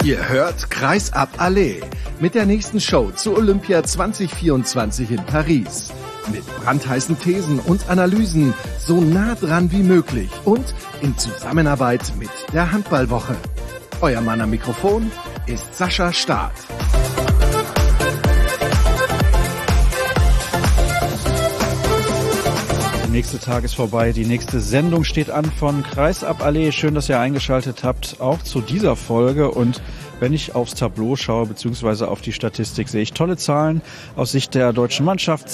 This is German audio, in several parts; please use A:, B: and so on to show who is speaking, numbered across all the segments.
A: Ihr hört Kreisab Allee mit der nächsten Show zu Olympia 2024 in Paris. Mit brandheißen Thesen und Analysen so nah dran wie möglich und in Zusammenarbeit mit der Handballwoche. Euer Mann am Mikrofon ist Sascha Staat.
B: Der nächste Tag ist vorbei, die nächste Sendung steht an von Kreisab Allee. Schön, dass ihr eingeschaltet habt, auch zu dieser Folge. Und wenn ich aufs Tableau schaue, beziehungsweise auf die Statistik, sehe ich tolle Zahlen aus Sicht der deutschen Mannschaft.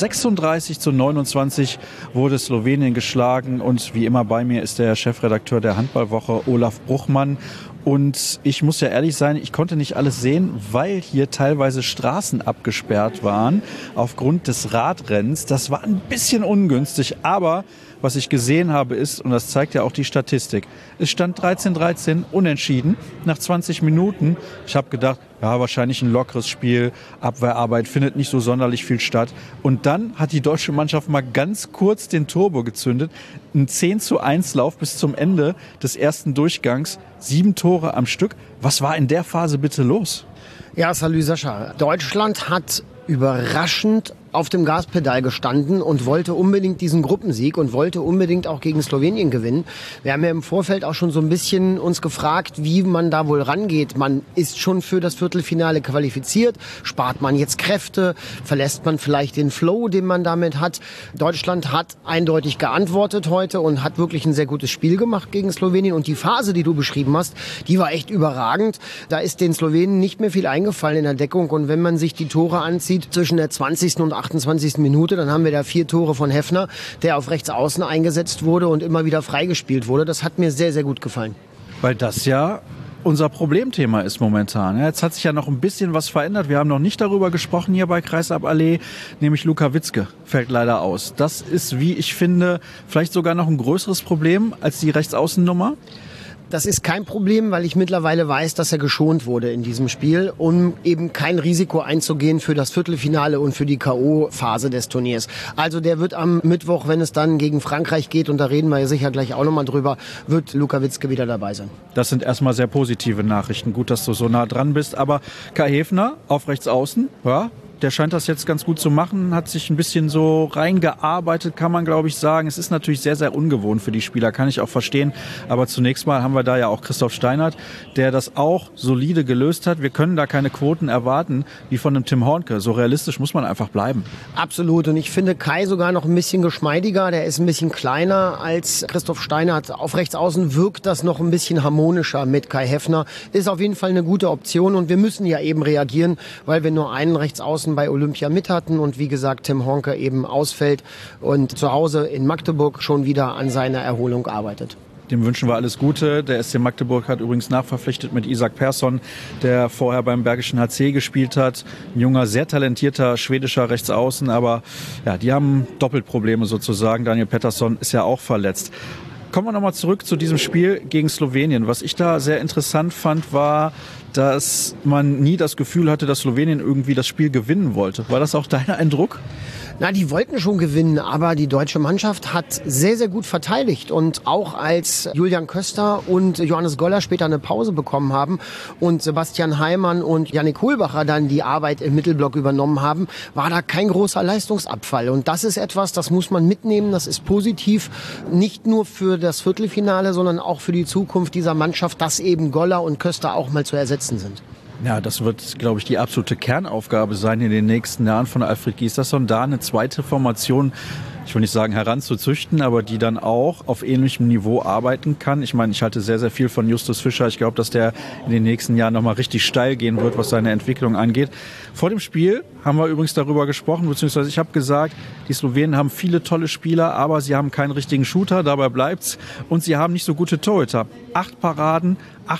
B: 36-29 wurde Slowenien geschlagen und wie immer bei mir ist der Chefredakteur der Handballwoche, Olaf Bruchmann. Und ich muss ja ehrlich sein, ich konnte nicht alles sehen, weil hier teilweise Straßen abgesperrt waren aufgrund des Radrennens. Das war ein bisschen ungünstig, aber was ich gesehen habe ist, und das zeigt ja auch die Statistik, es stand 13-13 unentschieden nach 20 Minuten. Ich habe gedacht, ja, wahrscheinlich ein lockeres Spiel, Abwehrarbeit findet nicht so sonderlich viel statt. Und dann hat die deutsche Mannschaft mal ganz kurz den Turbo gezündet. Ein 10:1 Lauf bis zum Ende des ersten Durchgangs, 7 Tore am Stück. Was war in der Phase bitte los?
C: Ja, salut Sascha. Deutschland hat überraschend auf dem Gaspedal gestanden und wollte unbedingt diesen Gruppensieg und wollte unbedingt auch gegen Slowenien gewinnen. Wir haben ja im Vorfeld auch schon so ein bisschen uns gefragt, wie man da wohl rangeht. Man ist schon für das Viertelfinale qualifiziert. Spart man jetzt Kräfte? Verlässt man vielleicht den Flow, den man damit hat? Deutschland hat eindeutig geantwortet heute und hat wirklich ein sehr gutes Spiel gemacht gegen Slowenien. Und die Phase, die du beschrieben hast, die war echt überragend. Da ist den Slowenen nicht mehr viel eingefallen in der Deckung. Und wenn man sich die Tore anzieht zwischen der 20. und 28. Minute, dann haben wir da 4 Tore von Heffner, der auf rechts außen eingesetzt wurde und immer wieder freigespielt wurde. Das hat mir sehr, sehr gut gefallen.
B: Weil das ja unser Problemthema ist momentan. Jetzt hat sich ja noch ein bisschen was verändert. Wir haben noch nicht darüber gesprochen hier bei Kreisab Allee, nämlich Luka Witzke fällt leider aus. Das ist, wie ich finde, vielleicht sogar noch ein größeres Problem als die Rechtsaußennummer.
C: Das ist kein Problem, weil ich mittlerweile weiß, dass er geschont wurde in diesem Spiel, um eben kein Risiko einzugehen für das Viertelfinale und für die K.O.-Phase des Turniers. Also der wird am Mittwoch, wenn es dann gegen Frankreich geht, und da reden wir ja sicher gleich auch nochmal drüber, wird Luka Witzke wieder dabei sein.
B: Das sind erstmal sehr positive Nachrichten. Gut, dass du so nah dran bist. Aber Kai Heffner auf rechts außen, ja, der scheint das jetzt ganz gut zu machen, hat sich ein bisschen so reingearbeitet, kann man glaube ich sagen. Es ist natürlich sehr, sehr ungewohnt für die Spieler, kann ich auch verstehen. Aber zunächst mal haben wir da ja auch Christoph Steinert, der das auch solide gelöst hat. Wir können da keine Quoten erwarten wie von einem Tim Hornke. So realistisch muss man einfach bleiben.
C: Absolut. Und ich finde Kai sogar noch ein bisschen geschmeidiger. Der ist ein bisschen kleiner als Christoph Steinert. Auf rechts außen wirkt das noch ein bisschen harmonischer mit Kai Heffner. Ist auf jeden Fall eine gute Option. Und wir müssen ja eben reagieren, weil wir nur einen rechts außen bei Olympia mit hatten und wie gesagt Tim Hornke eben ausfällt und zu Hause in Magdeburg schon wieder an seiner Erholung arbeitet.
B: Dem wünschen wir alles Gute. Der SC Magdeburg hat übrigens nachverpflichtet mit Isak Persson, der vorher beim Bergischen HC gespielt hat. Ein junger, sehr talentierter schwedischer Rechtsaußen, aber ja, die haben doppelt Probleme sozusagen. Daniel Pettersson ist ja auch verletzt. Kommen wir nochmal zurück zu diesem Spiel gegen Slowenien. Was ich da sehr interessant fand, war, dass man nie das Gefühl hatte, dass Slowenien irgendwie das Spiel gewinnen wollte. War das auch dein Eindruck?
C: Na, die wollten schon gewinnen, aber die deutsche Mannschaft hat sehr, sehr gut verteidigt. Und auch als Julian Köster und Johannes Goller später eine Pause bekommen haben und Sebastian Heimann und Yannick Hohlbacher dann die Arbeit im Mittelblock übernommen haben, war da kein großer Leistungsabfall. Und das ist etwas, das muss man mitnehmen, das ist positiv, nicht nur für das Viertelfinale, sondern auch für die Zukunft dieser Mannschaft, dass eben Goller und Köster auch mal zu ersetzen sind.
B: Ja, das wird, glaube ich, die absolute Kernaufgabe sein in den nächsten Jahren von Alfred Gislason, da eine zweite Formation, ich will nicht sagen heranzuzüchten, aber die dann auch auf ähnlichem Niveau arbeiten kann. Ich meine, ich halte sehr, sehr viel von Justus Fischer. Ich glaube, dass der in den nächsten Jahren nochmal richtig steil gehen wird, was seine Entwicklung angeht. Vor dem Spiel haben wir übrigens darüber gesprochen, beziehungsweise ich habe gesagt, die Slowenen haben viele tolle Spieler, aber sie haben keinen richtigen Shooter, dabei bleibt's. Und sie haben nicht so gute Torhüter. 8 Paraden,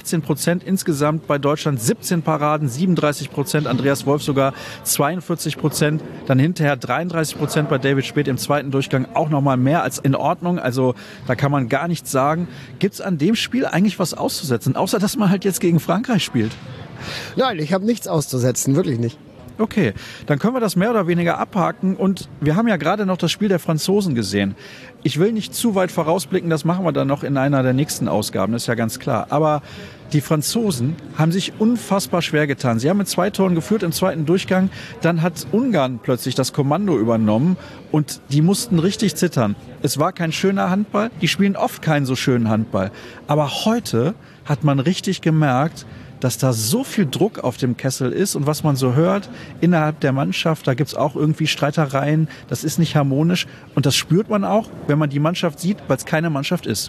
B: 18% insgesamt bei Deutschland, 17 Paraden, 37%, Andreas Wolf sogar 42%, dann hinterher 33% bei David Speth im zweiten Durchgang, auch nochmal mehr als in Ordnung, also da kann man gar nichts sagen. Gibt's an dem Spiel eigentlich was auszusetzen, außer dass man halt jetzt gegen Frankreich spielt?
C: Nein, ich habe nichts auszusetzen, wirklich nicht.
B: Okay, dann können wir das mehr oder weniger abhaken und wir haben ja gerade noch das Spiel der Franzosen gesehen. Ich will nicht zu weit vorausblicken, das machen wir dann noch in einer der nächsten Ausgaben, das ist ja ganz klar. Aber die Franzosen haben sich unfassbar schwer getan. Sie haben mit 2 Toren geführt im zweiten Durchgang, dann hat Ungarn plötzlich das Kommando übernommen und die mussten richtig zittern. Es war kein schöner Handball, die spielen oft keinen so schönen Handball. Aber heute hat man richtig gemerkt, dass da so viel Druck auf dem Kessel ist und was man so hört innerhalb der Mannschaft, da gibt's auch irgendwie Streitereien, das ist nicht harmonisch und das spürt man auch, wenn man die Mannschaft sieht, weil es keine Mannschaft ist.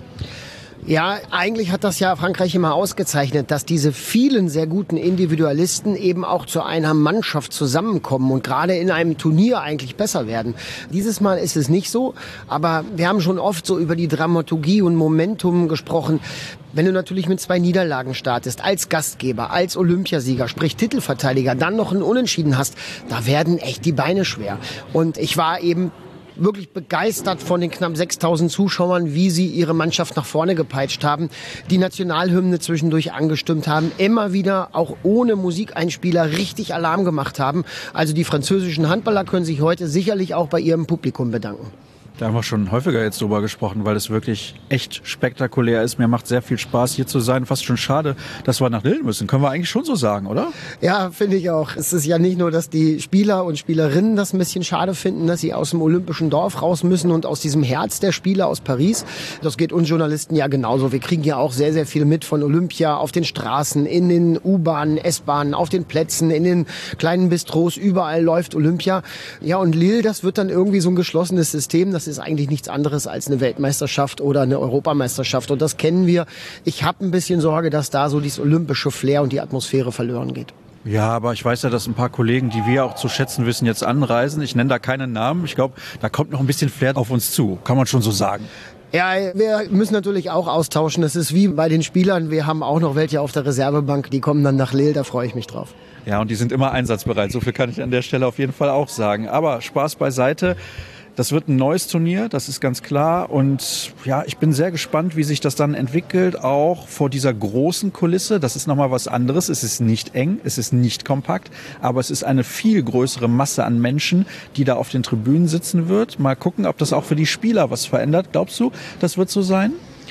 C: Ja, eigentlich hat das ja Frankreich immer ausgezeichnet, dass diese vielen sehr guten Individualisten eben auch zu einer Mannschaft zusammenkommen und gerade in einem Turnier eigentlich besser werden. Dieses Mal ist es nicht so, aber wir haben schon oft so über die Dramaturgie und Momentum gesprochen. Wenn du natürlich mit 2 Niederlagen startest, als Gastgeber, als Olympiasieger, sprich Titelverteidiger, dann noch ein Unentschieden hast, da werden echt die Beine schwer. Und ich war eben wirklich begeistert von den knapp 6.000 Zuschauern, wie sie ihre Mannschaft nach vorne gepeitscht haben, die Nationalhymne zwischendurch angestimmt haben, immer wieder auch ohne Musikeinspieler richtig Alarm gemacht haben. Also die französischen Handballer können sich heute sicherlich auch bei ihrem Publikum bedanken.
B: Da haben wir schon häufiger jetzt drüber gesprochen, weil es wirklich echt spektakulär ist. Mir macht sehr viel Spaß, hier zu sein. Fast schon schade, dass wir nach Lille müssen. Können wir eigentlich schon so sagen, oder?
C: Ja, finde ich auch. Es ist ja nicht nur, dass die Spieler und Spielerinnen das ein bisschen schade finden, dass sie aus dem olympischen Dorf raus müssen und aus diesem Herz der Spieler aus Paris. Das geht uns Journalisten ja genauso. Wir kriegen ja auch sehr, sehr viel mit von Olympia auf den Straßen, in den U-Bahnen, S-Bahnen, auf den Plätzen, in den kleinen Bistros. Überall läuft Olympia. Ja, und Lille, das wird dann irgendwie so ein geschlossenes System. Das ist eigentlich nichts anderes als eine Weltmeisterschaft oder eine Europameisterschaft. Und das kennen wir. Ich habe ein bisschen Sorge, dass da so dieses olympische Flair und die Atmosphäre verloren geht.
B: Ja, aber ich weiß ja, dass ein paar Kollegen, die wir auch zu schätzen wissen, jetzt anreisen. Ich nenne da keinen Namen. Ich glaube, da kommt noch ein bisschen Flair auf uns zu. Kann man schon so sagen.
C: Ja, wir müssen natürlich auch austauschen. Das ist wie bei den Spielern. Wir haben auch noch welche auf der Reservebank. Die kommen dann nach Lille. Da freue ich mich drauf.
B: Ja, und die sind immer einsatzbereit. So viel kann ich an der Stelle auf jeden Fall auch sagen. Aber Spaß beiseite. Das wird ein neues Turnier, das ist ganz klar. Und ja, ich bin sehr gespannt, wie sich das dann entwickelt, auch vor dieser großen Kulisse. Das ist nochmal was anderes. Es ist nicht eng, es ist nicht kompakt, aber es ist eine viel größere Masse an Menschen, die da auf den Tribünen sitzen wird. Mal gucken, ob das auch für die Spieler was verändert. Glaubst du, das wird so sein?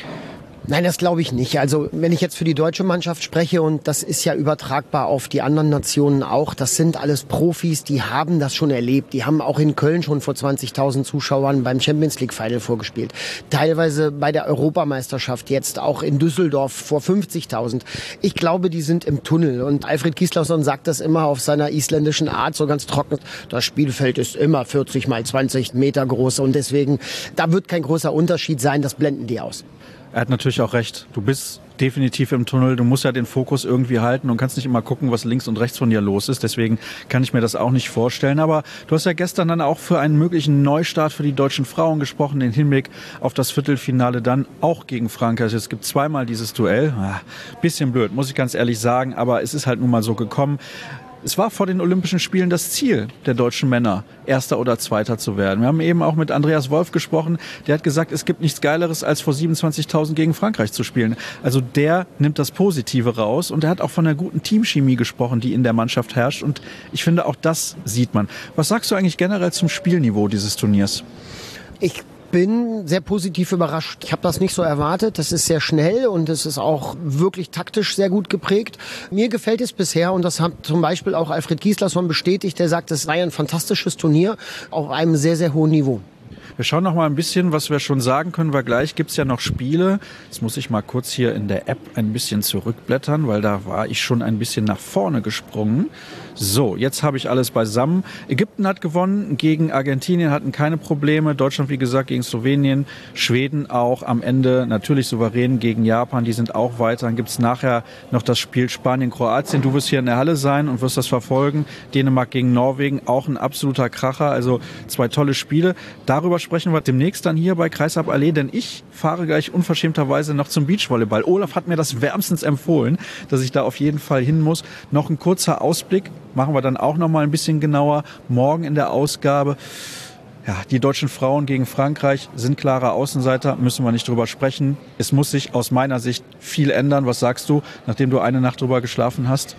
C: Nein, das glaube ich nicht. Also wenn ich jetzt für die deutsche Mannschaft spreche, und das ist ja übertragbar auf die anderen Nationen auch, das sind alles Profis, die haben das schon erlebt. Die haben auch in Köln schon vor 20.000 Zuschauern beim Champions League Final vorgespielt. Teilweise bei der Europameisterschaft jetzt, auch in Düsseldorf vor 50.000. Ich glaube, die sind im Tunnel. Und Alfred Gislason sagt das immer auf seiner isländischen Art, so ganz trocken. Das Spielfeld ist immer 40 mal 20 Meter groß und deswegen, da wird kein großer Unterschied sein, das blenden die aus.
B: Er hat natürlich auch recht. Du bist definitiv im Tunnel. Du musst ja den Fokus irgendwie halten und kannst nicht immer gucken, was links und rechts von dir los ist. Deswegen kann ich mir das auch nicht vorstellen. Aber du hast ja gestern dann auch für einen möglichen Neustart für die deutschen Frauen gesprochen, den Hinblick auf das Viertelfinale dann auch gegen Frankreich. Es gibt zweimal dieses Duell. Bisschen blöd, muss ich ganz ehrlich sagen. Aber es ist halt nun mal so gekommen. Es war vor den Olympischen Spielen das Ziel der deutschen Männer, Erster oder Zweiter zu werden. Wir haben eben auch mit Andreas Wolf gesprochen. Der hat gesagt, es gibt nichts Geileres, als vor 27.000 gegen Frankreich zu spielen. Also der nimmt das Positive raus. Und er hat auch von einer guten Teamchemie gesprochen, die in der Mannschaft herrscht. Und ich finde, auch das sieht man. Was sagst du eigentlich generell zum Spielniveau dieses Turniers?
C: Ich bin sehr positiv überrascht. Ich habe das nicht so erwartet. Das ist sehr schnell und es ist auch wirklich taktisch sehr gut geprägt. Mir gefällt es bisher und das hat zum Beispiel auch Alfred Gislason bestätigt. Der sagt, es sei ein fantastisches Turnier auf einem sehr, sehr hohen Niveau.
B: Wir schauen noch mal ein bisschen, was wir schon sagen können, weil gleich gibt's ja noch Spiele. Jetzt muss ich mal kurz hier in der App ein bisschen zurückblättern, weil da war ich schon ein bisschen nach vorne gesprungen. So, jetzt habe ich alles beisammen. Ägypten hat gewonnen, gegen Argentinien hatten keine Probleme. Deutschland, wie gesagt, gegen Slowenien. Schweden auch am Ende natürlich souverän gegen Japan. Die sind auch weiter. Dann gibt's nachher noch das Spiel Spanien-Kroatien. Du wirst hier in der Halle sein und wirst das verfolgen. Dänemark gegen Norwegen, auch ein absoluter Kracher. Also 2 tolle Spiele. Darüber sprechen wir demnächst dann hier bei Kreisab Allee, denn ich fahre gleich unverschämterweise noch zum Beachvolleyball. Olaf hat mir das wärmstens empfohlen, dass ich da auf jeden Fall hin muss. Noch ein kurzer Ausblick. Machen wir dann auch noch mal ein bisschen genauer. Morgen in der Ausgabe. Ja, die deutschen Frauen gegen Frankreich sind klare Außenseiter, müssen wir nicht drüber sprechen. Es muss sich aus meiner Sicht viel ändern. Was sagst du, nachdem du eine Nacht drüber geschlafen hast?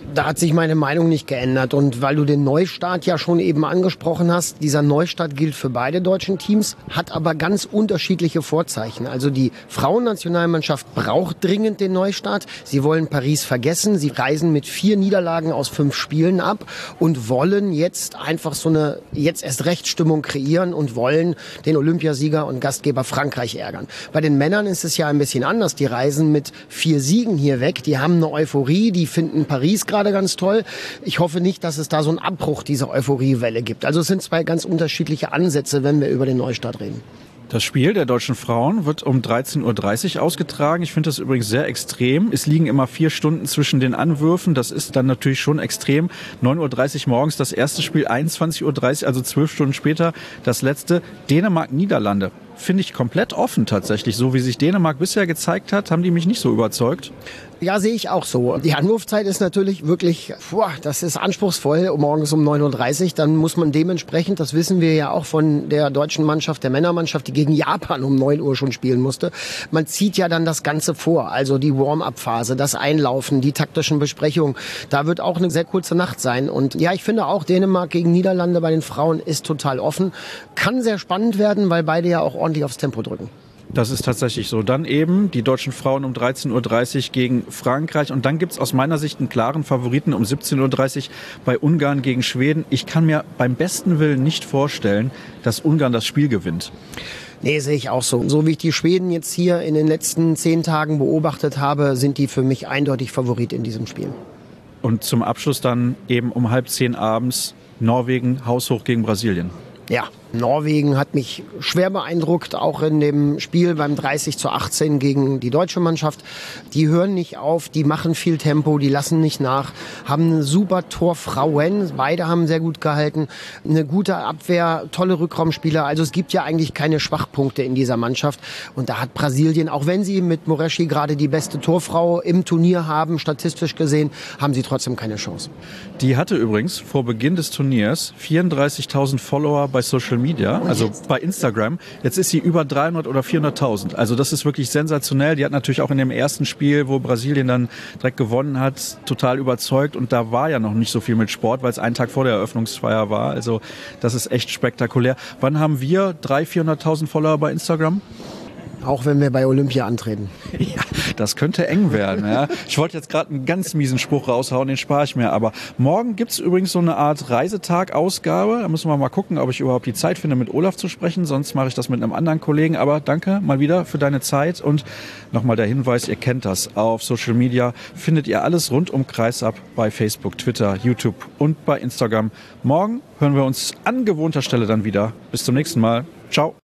C: Da hat sich meine Meinung nicht geändert. Und weil du den Neustart ja schon eben angesprochen hast, dieser Neustart gilt für beide deutschen Teams, hat aber ganz unterschiedliche Vorzeichen. Also die Frauennationalmannschaft braucht dringend den Neustart. Sie wollen Paris vergessen. Sie reisen mit 4 Niederlagen aus 5 Spielen ab und wollen jetzt einfach so eine jetzt erst recht Stimmung kreieren und wollen den Olympiasieger und Gastgeber Frankreich ärgern. Bei den Männern ist es ja ein bisschen anders. Die reisen mit 4 Siegen hier weg. Die haben eine Euphorie. Die finden Paris gerade ganz toll. Ich hoffe nicht, dass es da so einen Abbruch dieser Euphoriewelle gibt. Also es sind 2 ganz unterschiedliche Ansätze, wenn wir über den Neustart reden.
B: Das Spiel der deutschen Frauen wird um 13.30 Uhr ausgetragen. Ich finde das übrigens sehr extrem. Es liegen immer 4 Stunden zwischen den Anwürfen. Das ist dann natürlich schon extrem. 9.30 Uhr morgens das erste Spiel, 21.30 Uhr, also 12 Stunden später das letzte. Dänemark-Niederlande. Finde ich komplett offen tatsächlich. So wie sich Dänemark bisher gezeigt hat, haben die mich nicht so überzeugt.
C: Ja, sehe ich auch so. Die Anwurfzeit ist natürlich wirklich, das ist anspruchsvoll, morgens um 9.30 Uhr. Dann muss man dementsprechend, das wissen wir ja auch von der deutschen Mannschaft, der Männermannschaft, die gegen Japan um 9 Uhr schon spielen musste. Man zieht ja dann das Ganze vor, also die Warm-up-Phase, das Einlaufen, die taktischen Besprechungen. Da wird auch eine sehr kurze Nacht sein. Und ja, ich finde auch Dänemark gegen Niederlande bei den Frauen ist total offen. Kann sehr spannend werden, weil beide ja auch ordentlich aufs Tempo drücken.
B: Das ist tatsächlich so. Dann eben die deutschen Frauen um 13.30 Uhr gegen Frankreich. Und dann gibt's aus meiner Sicht einen klaren Favoriten um 17.30 Uhr bei Ungarn gegen Schweden. Ich kann mir beim besten Willen nicht vorstellen, dass Ungarn das Spiel gewinnt.
C: Nee, sehe ich auch so. So wie ich die Schweden jetzt hier in den letzten 10 Tagen beobachtet habe, sind die für mich eindeutig Favorit in diesem Spiel.
B: Und zum Abschluss dann eben um 9:30 abends Norwegen haushoch gegen Brasilien.
C: Ja, Norwegen hat mich schwer beeindruckt, auch in dem Spiel beim 30:18 gegen die deutsche Mannschaft. Die hören nicht auf, die machen viel Tempo, die lassen nicht nach, haben eine super Torfrauen, beide haben sehr gut gehalten, eine gute Abwehr, tolle Rückraumspieler. Also es gibt ja eigentlich keine Schwachpunkte in dieser Mannschaft. Und da hat Brasilien, auch wenn sie mit Moreschi gerade die beste Torfrau im Turnier haben, statistisch gesehen, haben sie trotzdem keine Chance.
B: Die hatte übrigens vor Beginn des Turniers 34.000 Follower bei Social Media, also bei Instagram. Jetzt ist sie über 300 oder 400.000. Also das ist wirklich sensationell. Die hat natürlich auch in dem ersten Spiel, wo Brasilien dann direkt gewonnen hat, total überzeugt. Und da war ja noch nicht so viel mit Sport, weil es einen Tag vor der Eröffnungsfeier war. Also das ist echt spektakulär. Wann haben wir 300.000, 400.000 Follower bei Instagram?
C: Auch wenn wir bei Olympia antreten.
B: Ja, das könnte eng werden. Ja. Ich wollte jetzt gerade einen ganz miesen Spruch raushauen, den spare ich mir. Aber morgen gibt's übrigens so eine Art Reisetag-Ausgabe. Da müssen wir mal gucken, ob ich überhaupt die Zeit finde, mit Olaf zu sprechen. Sonst mache ich das mit einem anderen Kollegen. Aber danke mal wieder für deine Zeit. Und nochmal der Hinweis, ihr kennt das. Auf Social Media findet ihr alles rund um Kreisab bei Facebook, Twitter, YouTube und bei Instagram. Morgen hören wir uns an gewohnter Stelle dann wieder. Bis zum nächsten Mal. Ciao.